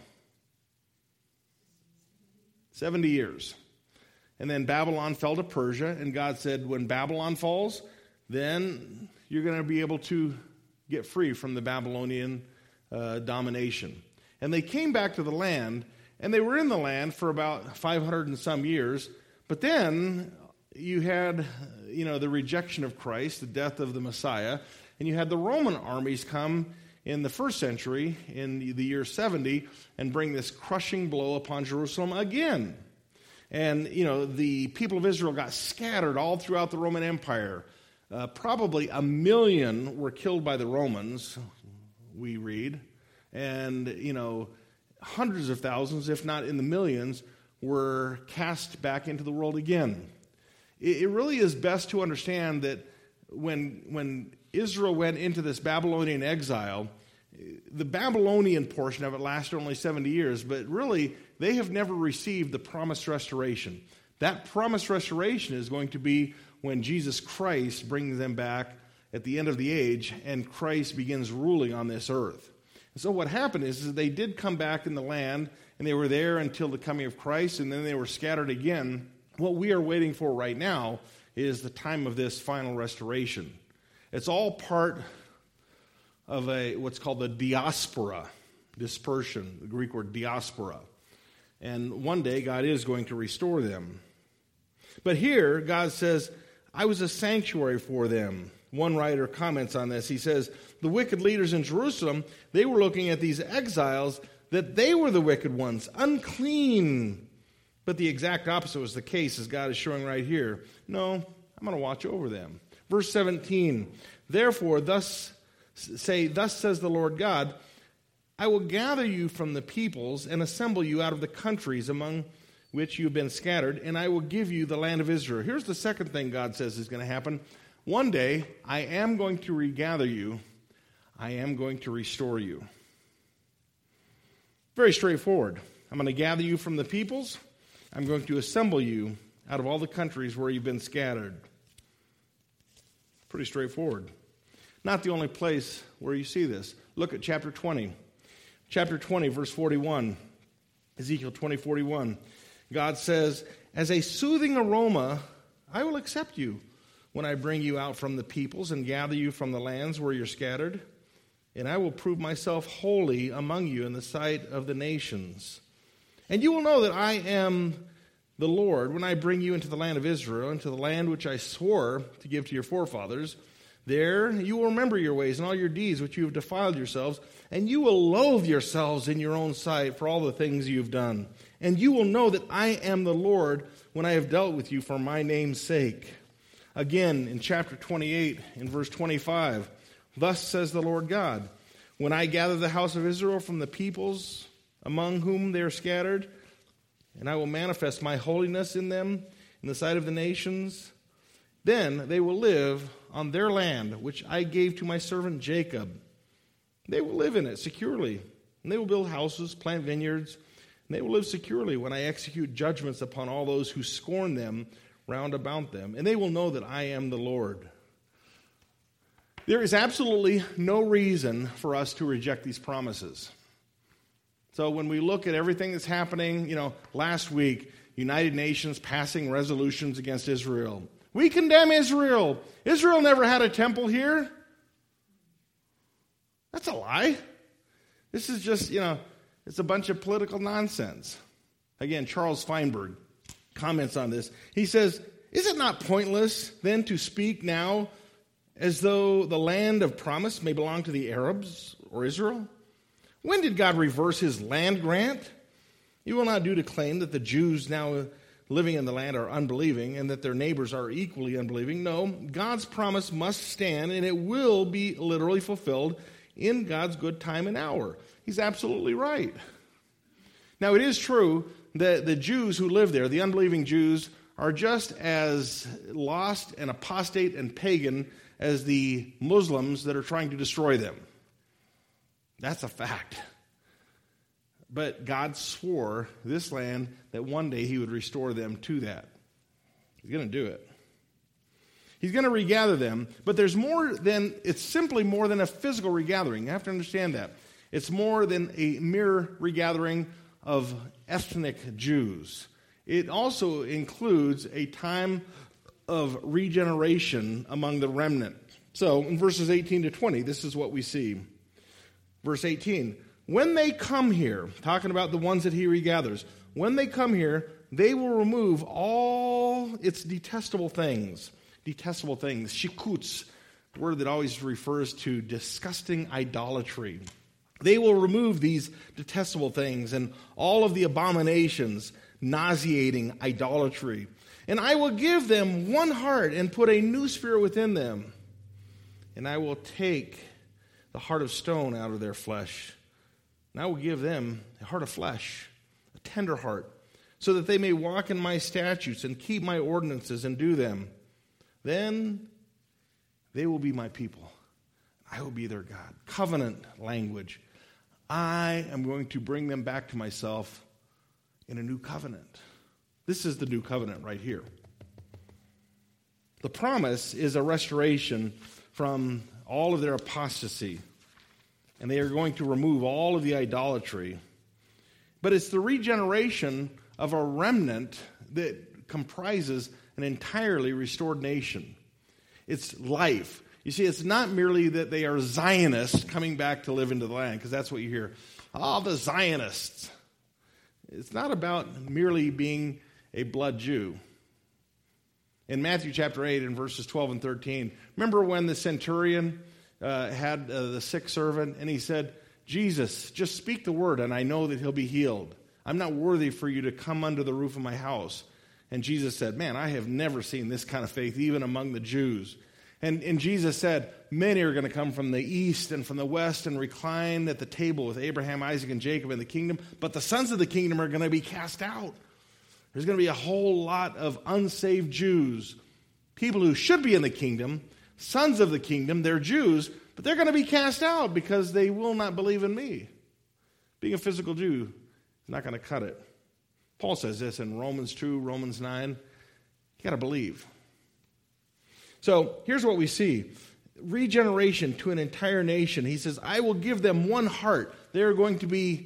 70 years. And then Babylon fell to Persia, and God said, when Babylon falls, then you're going to be able to get free from the Babylonian domination. And they came back to the land, and they were in the land for about 500 and some years. But then you had, the rejection of Christ, the death of the Messiah, and you had the Roman armies come in the first century, in the year 70, and bring this crushing blow upon Jerusalem again. And, the people of Israel got scattered all throughout the Roman Empire. Probably 1 million were killed by the Romans, we read. And, hundreds of thousands, if not in the millions, were cast back into the world again. It really is best to understand that when Israel went into this Babylonian exile, the Babylonian portion of it lasted only 70 years, but really they have never received the promised restoration. That promised restoration is going to be when Jesus Christ brings them back at the end of the age and Christ begins ruling on this earth. And so what happened is that they did come back in the land, and they were there until the coming of Christ, and then they were scattered again. What we are waiting for right now is the time of this final restoration. It's all part of what's called the diaspora, dispersion, the Greek word diaspora. And one day God is going to restore them. But here God says, I was a sanctuary for them. One writer comments on this. He says, the wicked leaders in Jerusalem, they were looking at these exiles that they were the wicked ones, unclean. But the exact opposite was the case, as God is showing right here. No, I'm going to watch over them. Verse 17, therefore, thus says the Lord God, I will gather you from the peoples and assemble you out of the countries among which you have been scattered, and I will give you the land of Israel. Here's the second thing God says is going to happen. One day, I am going to regather you. I am going to restore you. Very straightforward. I'm going to gather you from the peoples. I'm going to assemble you out of all the countries where you've been scattered. Pretty straightforward. Not the only place where you see this. Look at chapter 20. Chapter 20, verse 41. Ezekiel 20:41. God says, as a soothing aroma, I will accept you when I bring you out from the peoples and gather you from the lands where you're scattered. And I will prove myself holy among you in the sight of the nations. And you will know that I am the Lord when I bring you into the land of Israel, into the land which I swore to give to your forefathers. There you will remember your ways and all your deeds which you have defiled yourselves, and you will loathe yourselves in your own sight for all the things you've done. And you will know that I am the Lord when I have dealt with you for my name's sake. Again, in chapter 28, in verse 25, thus says the Lord God, when I gather the house of Israel from the peoples among whom they are scattered, and I will manifest my holiness in them in the sight of the nations, then they will live on their land, which I gave to my servant Jacob. They will live in it securely, and they will build houses, plant vineyards, and they will live securely when I execute judgments upon all those who scorn them round about them, and they will know that I am the Lord. There is absolutely no reason for us to reject these promises. So when we look at everything that's happening, last week, United Nations passing resolutions against Israel. We condemn Israel. Israel never had a temple here. That's a lie. This is just, it's a bunch of political nonsense. Again, Charles Feinberg comments on this. He says, is it not pointless then to speak now as though the land of promise may belong to the Arabs or Israel? When did God reverse his land grant? You will not do to claim that the Jews now living in the land are unbelieving and that their neighbors are equally unbelieving. No, God's promise must stand, and it will be literally fulfilled in God's good time and hour. He's absolutely right. Now, it is true that the Jews who live there, the unbelieving Jews, are just as lost and apostate and pagan as the Muslims that are trying to destroy them. That's a fact. But God swore this land that one day he would restore them to that. He's going to do it. He's going to regather them, but it's simply more than a physical regathering. You have to understand that. It's more than a mere regathering of ethnic Jews. It also includes a time of regeneration among the remnant. So in verses 18 to 20, this is what we see. Verse 18, when they come here, talking about the ones that he regathers, when they come here, they will remove all its detestable things. Detestable things, shikutz, a word that always refers to disgusting idolatry. They will remove these detestable things and all of the abominations, nauseating idolatry. And I will give them one heart and put a new spirit within them. And I will take the heart of stone out of their flesh. And I will give them a heart of flesh, a tender heart, so that they may walk in my statutes and keep my ordinances and do them. Then they will be my people. I will be their God. Covenant language. I am going to bring them back to myself in a new covenant. This is the new covenant right here. The promise is a restoration from all of their apostasy, and they are going to remove all of the idolatry. But it's the regeneration of a remnant that comprises an entirely restored nation. It's life. You see, it's not merely that they are Zionists coming back to live into the land, because that's what you hear. Oh, the Zionists. It's not about merely being a blood Jew. In Matthew chapter 8 and verses 12 and 13, remember when the centurion had the sick servant, and he said, Jesus, just speak the word, and I know that he'll be healed. I'm not worthy for you to come under the roof of my house. And Jesus said, man, I have never seen this kind of faith, even among the Jews. And Jesus said, many are going to come from the east and from the west and recline at the table with Abraham, Isaac, and Jacob in the kingdom, but the sons of the kingdom are going to be cast out. There's going to be a whole lot of unsaved Jews, people who should be in the kingdom, sons of the kingdom, they're Jews, but they're going to be cast out because they will not believe in me. Being a physical Jew is not going to cut it. Paul says this in Romans 2, Romans 9. You got to believe. So here's what we see. Regeneration to an entire nation. He says, I will give them one heart. They're going to be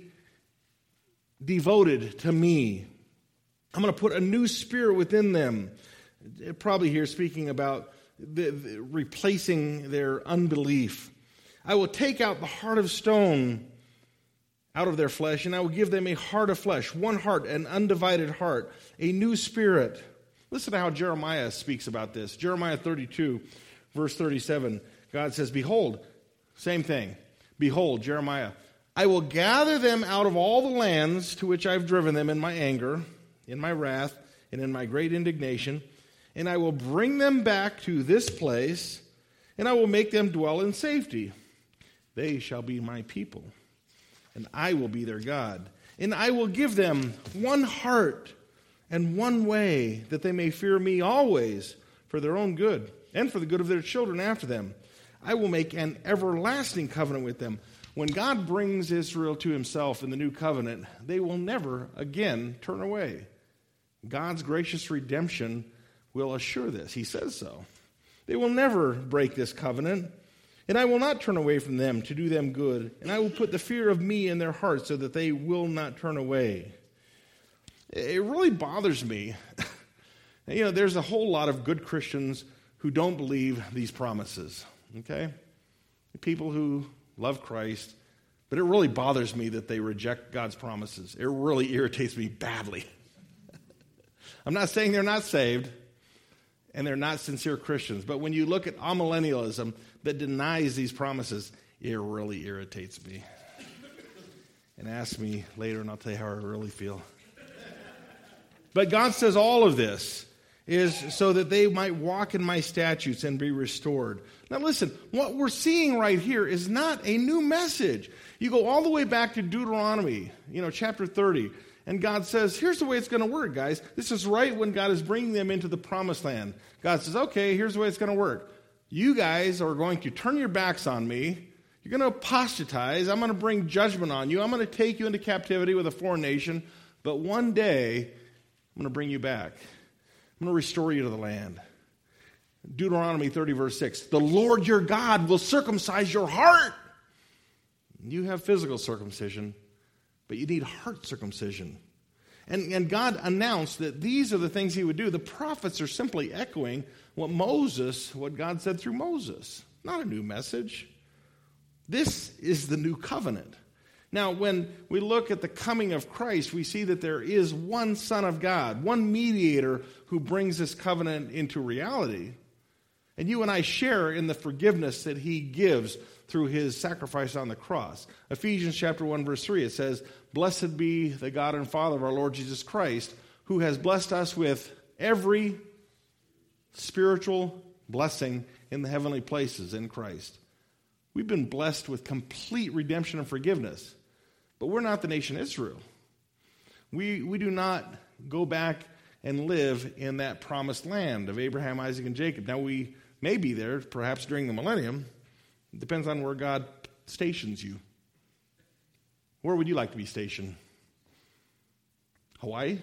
devoted to me. I'm going to put a new spirit within them. Probably here speaking about replacing their unbelief. I will take out the heart of stone out of their flesh, and I will give them a heart of flesh, one heart, an undivided heart, a new spirit. Listen to how Jeremiah speaks about this. Jeremiah 32, verse 37, God says, behold, same thing. Behold, Jeremiah, I will gather them out of all the lands to which I've driven them in my anger, in my wrath, and in my great indignation, and I will bring them back to this place, and I will make them dwell in safety. They shall be my people, and I will be their God. And I will give them one heart and one way, that they may fear me always for their own good, and for the good of their children after them. I will make an everlasting covenant with them. When God brings Israel to himself in the new covenant, they will never again turn away. God's gracious redemption will assure this. He says so. They will never break this covenant, and I will not turn away from them to do them good, and I will put the fear of me in their hearts so that they will not turn away. It really bothers me. There's a whole lot of good Christians who don't believe these promises, okay? People who love Christ, but it really bothers me that they reject God's promises. It really irritates me badly. I'm not saying they're not saved and they're not sincere Christians, but when you look at amillennialism that denies these promises, it really irritates me. And ask me later and I'll tell you how I really feel. But God says all of this is so that they might walk in my statutes and be restored. Now listen, what we're seeing right here is not a new message. You go all the way back to Deuteronomy, chapter 30, and God says, here's the way it's going to work, guys. This is right when God is bringing them into the promised land. God says, okay, here's the way it's going to work. You guys are going to turn your backs on me. You're going to apostatize. I'm going to bring judgment on you. I'm going to take you into captivity with a foreign nation. But one day, I'm going to bring you back. I'm going to restore you to the land. Deuteronomy 30, verse 6. The Lord your God will circumcise your heart. You have physical circumcision, but you need heart circumcision. And God announced that these are the things he would do. The prophets are simply echoing what God said through Moses. Not a new message. This is the new covenant. Now, when we look at the coming of Christ, we see that there is one Son of God, one mediator who brings this covenant into reality. And you and I share in the forgiveness that he gives through his sacrifice on the cross. Ephesians chapter 1, verse 3, it says, blessed be the God and Father of our Lord Jesus Christ, who has blessed us with every spiritual blessing in the heavenly places in Christ. We've been blessed with complete redemption and forgiveness. But we're not the nation Israel. We do not go back and live in that promised land of Abraham, Isaac, and Jacob. Now, we may be there, perhaps during the millennium. It depends on where God stations you. Where would you like to be stationed? Hawaii?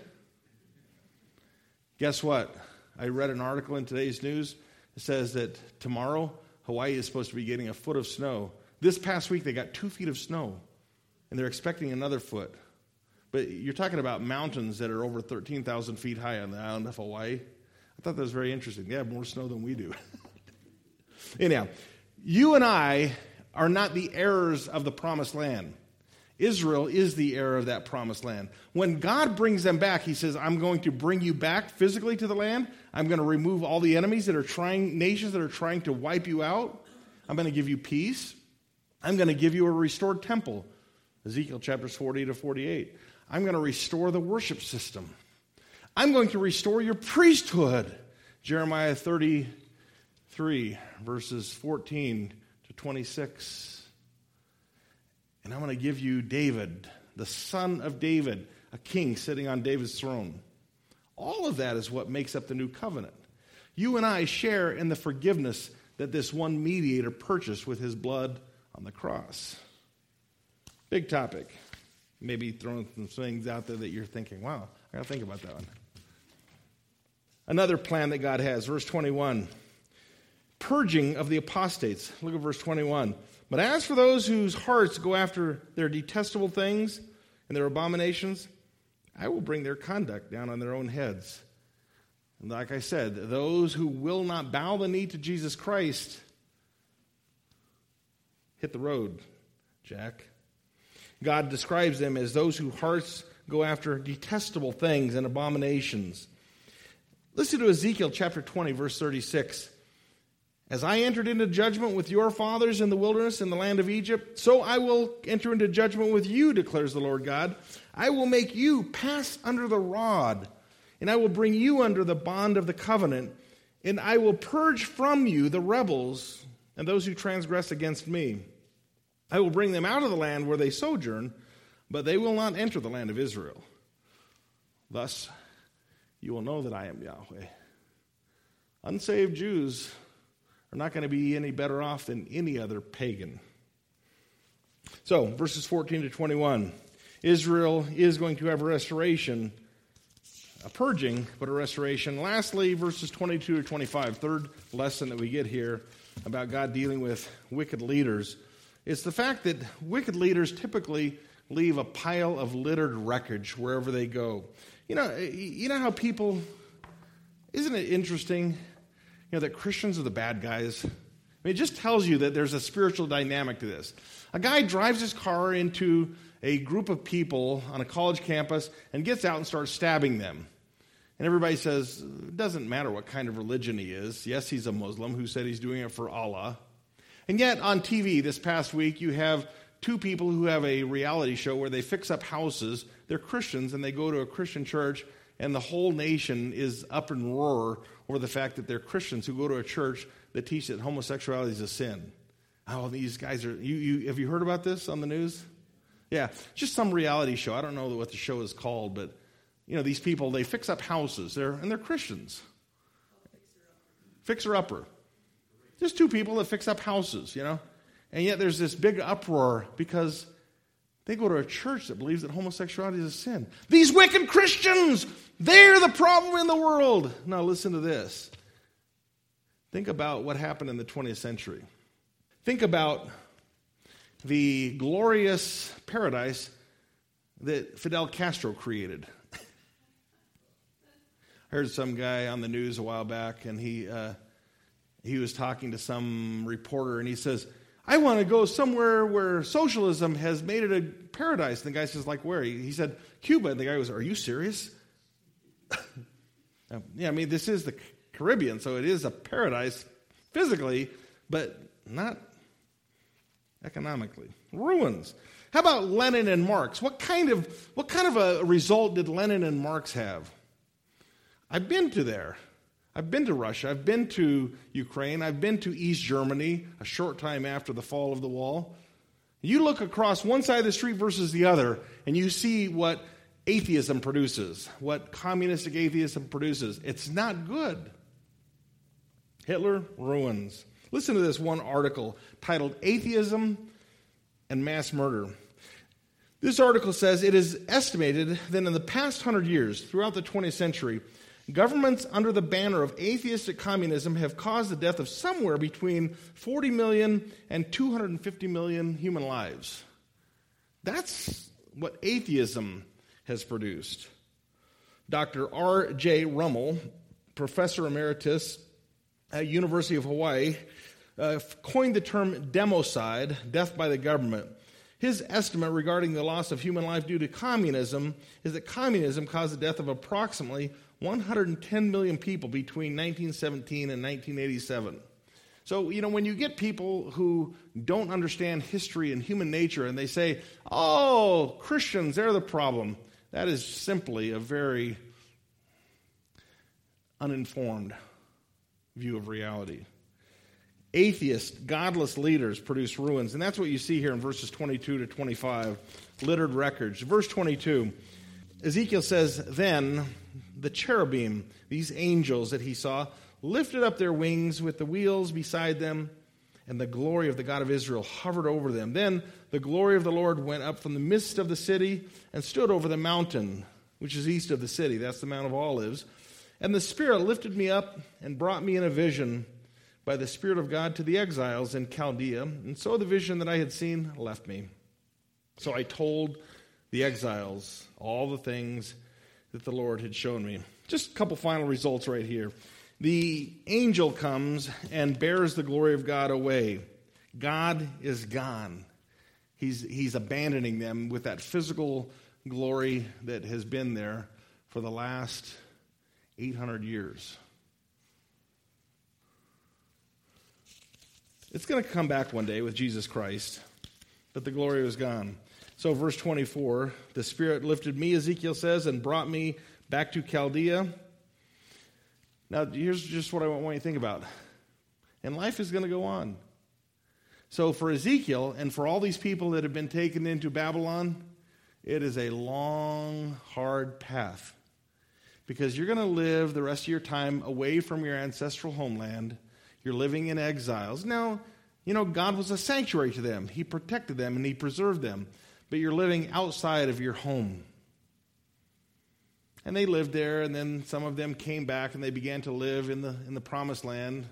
Guess what? I read an article in today's news. It says that tomorrow, Hawaii is supposed to be getting a foot of snow. This past week, they got 2 feet of snow, and they're expecting another foot. But you're talking about mountains that are over 13,000 feet high on the island of Hawaii. I thought that was very interesting. They have more snow than we do. Anyhow, you and I are not the heirs of the promised land. Israel is the heir of that promised land. When God brings them back, he says, I'm going to bring you back physically to the land. I'm going to remove all the enemies nations that are trying to wipe you out. I'm going to give you peace. I'm going to give you a restored temple. Ezekiel chapters 40 to 48. I'm going to restore the worship system. I'm going to restore your priesthood. Jeremiah 33, verses 14 to 26. And I'm going to give you David, the son of David, a king sitting on David's throne. All of that is what makes up the new covenant. You and I share in the forgiveness that this one mediator purchased with his blood on the cross. Big topic. Maybe throwing some things out there that you're thinking, wow, I got to think about that one. Another plan that God has, verse 21. Purging of the apostates. Look at verse 21. But as for those whose hearts go after their detestable things and their abominations, I will bring their conduct down on their own heads. And like I said, those who will not bow the knee to Jesus Christ, hit the road, Jack. God describes them as those whose hearts go after detestable things and abominations. Listen to Ezekiel chapter 20, verse 36. As I entered into judgment with your fathers in the wilderness in the land of Egypt, so I will enter into judgment with you, declares the Lord God. I will make you pass under the rod, and I will bring you under the bond of the covenant, and I will purge from you the rebels and those who transgress against me. I will bring them out of the land where they sojourn, but they will not enter the land of Israel. Thus, you will know that I am Yahweh. Unsaved Jews are not going to be any better off than any other pagan. So, verses 14 to 21. Israel is going to have a restoration, a purging, but a restoration. Lastly, verses 22 to 25. Third lesson that we get here about God dealing with wicked leaders. It's the fact that wicked leaders typically leave a pile of littered wreckage wherever they go. You know how people, isn't it interesting, that Christians are the bad guys? I mean, it just tells you that there's a spiritual dynamic to this. A guy drives his car into a group of people on a college campus and gets out and starts stabbing them. And everybody says, it doesn't matter what kind of religion he is. Yes, he's a Muslim who said he's doing it for Allah. And yet on TV this past week, you have two people who have a reality show where they fix up houses. They're Christians, and they go to a Christian church, and the whole nation is up in roar over the fact that they're Christians who go to a church that teach that homosexuality is a sin. Oh, these guys are... have you heard about this on the news? Yeah, just some reality show. I don't know what the show is called, but these people, they fix up houses. They're Christians. Fixer-upper. Just two people that fix up houses, And yet there's this big uproar because they go to a church that believes that homosexuality is a sin. These wicked Christians, they're the problem in the world. Now listen to this. Think about what happened in the 20th century. Think about the glorious paradise that Fidel Castro created. I heard some guy on the news a while back, and he was talking to some reporter, and he says, I want to go somewhere where socialism has made it a paradise. And the guy says, like where? He said, Cuba. And the guy goes, are you serious? Yeah, I mean, this is the Caribbean, so it is a paradise physically, but not economically. Ruins. How about Lenin and Marx? What kind of a result did Lenin and Marx have? I've been to there. I've been to Russia. I've been to Ukraine. I've been to East Germany a short time after the fall of the wall. You look across one side of the street versus the other, and you see what atheism produces, what communistic atheism produces. It's not good. Hitler ruins. Listen to this one article titled Atheism and Mass Murder. This article says it is estimated that in the past 100 years, throughout the 20th century, governments under the banner of atheistic communism have caused the death of somewhere between 40 million and 250 million human lives. That's what atheism has produced. Dr. R.J. Rummel, professor emeritus at University of Hawaii, coined the term democide, death by the government. His estimate regarding the loss of human life due to communism is that communism caused the death of approximately 110 million people between 1917 and 1987. So, when you get people who don't understand history and human nature and they say, oh, Christians, they're the problem, that is simply a very uninformed view of reality. Atheist, godless leaders produce ruins, and that's what you see here in verses 22 to 25, littered wreckage. Verse 22, Ezekiel says, then the cherubim, these angels that he saw, lifted up their wings with the wheels beside them, and the glory of the God of Israel hovered over them. Then the glory of the Lord went up from the midst of the city and stood over the mountain, which is east of the city. That's the Mount of Olives. And the Spirit lifted me up and brought me in a vision by the Spirit of God to the exiles in Chaldea. And so the vision that I had seen left me. So I told the exiles all the things that the Lord had shown me. Just a couple final results right here. The angel comes and bears the glory of God away. God is gone. He's abandoning them with that physical glory that has been there for the last 800 years. It's going to come back one day with Jesus Christ, but the glory was gone. So verse 24, the Spirit lifted me, Ezekiel says, and brought me back to Chaldea. Now, here's just what I want you to think about. And life is going to go on. So for Ezekiel and for all these people that have been taken into Babylon, it is a long, hard path. Because you're going to live the rest of your time away from your ancestral homeland. You're living in exiles. Now, God was a sanctuary to them. He protected them and He preserved them. But you're living outside of your home. And they lived there, and then some of them came back and they began to live in the promised land.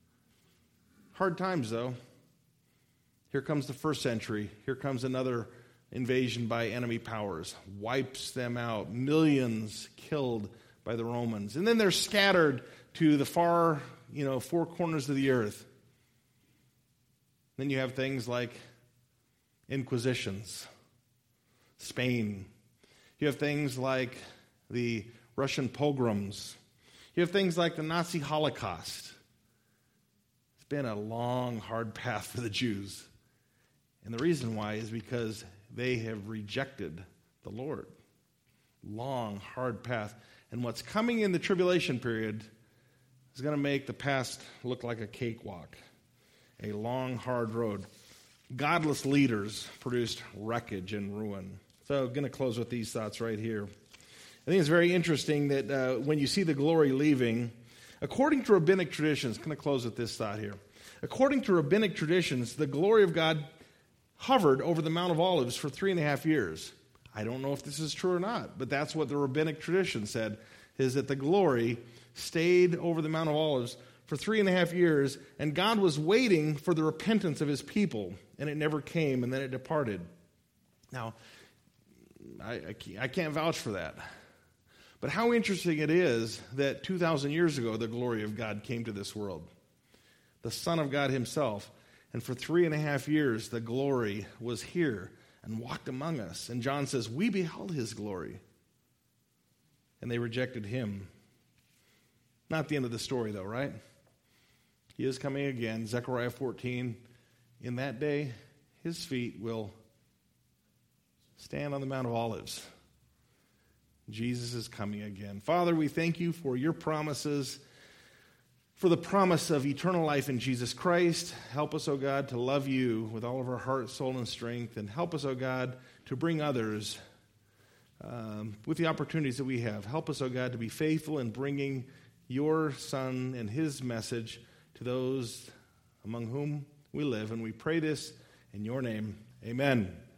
Hard times, though. Here comes the first century. Here comes another invasion by enemy powers. Wipes them out. Millions killed by the Romans. And then they're scattered to the far, four corners of the earth. Then you have things like inquisitions. Spain. You have things like the Russian pogroms. You have things like the Nazi Holocaust. It's been a long, hard path for the Jews. And the reason why is because they have rejected the Lord. Long, hard path. And what's coming in the tribulation period is going to make the past look like a cakewalk. A long, hard road. Godless leaders produced wreckage and ruin. So I'm going to close with these thoughts right here. I think it's very interesting that when you see the glory leaving, according to rabbinic traditions, I'm going to close with this thought here. According to rabbinic traditions, the glory of God hovered over the Mount of Olives for 3.5 years. I don't know if this is true or not, but that's what the rabbinic tradition said, is that the glory stayed over the Mount of Olives for 3.5 years, and God was waiting for the repentance of His people, and it never came, and then it departed. Now, I can't vouch for that. But how interesting it is that 2,000 years ago, the glory of God came to this world. The Son of God Himself. And for 3.5 years, the glory was here and walked among us. And John says, we beheld His glory. And they rejected Him. Not the end of the story, though, right? He is coming again. Zechariah 14. In that day, His feet will stand on the Mount of Olives. Jesus is coming again. Father, we thank you for your promises, for the promise of eternal life in Jesus Christ. Help us, O God, to love you with all of our heart, soul, and strength. And help us, O God, to bring others with the opportunities that we have. Help us, O God, to be faithful in bringing your Son and his message to those among whom we live. And we pray this in your name. Amen.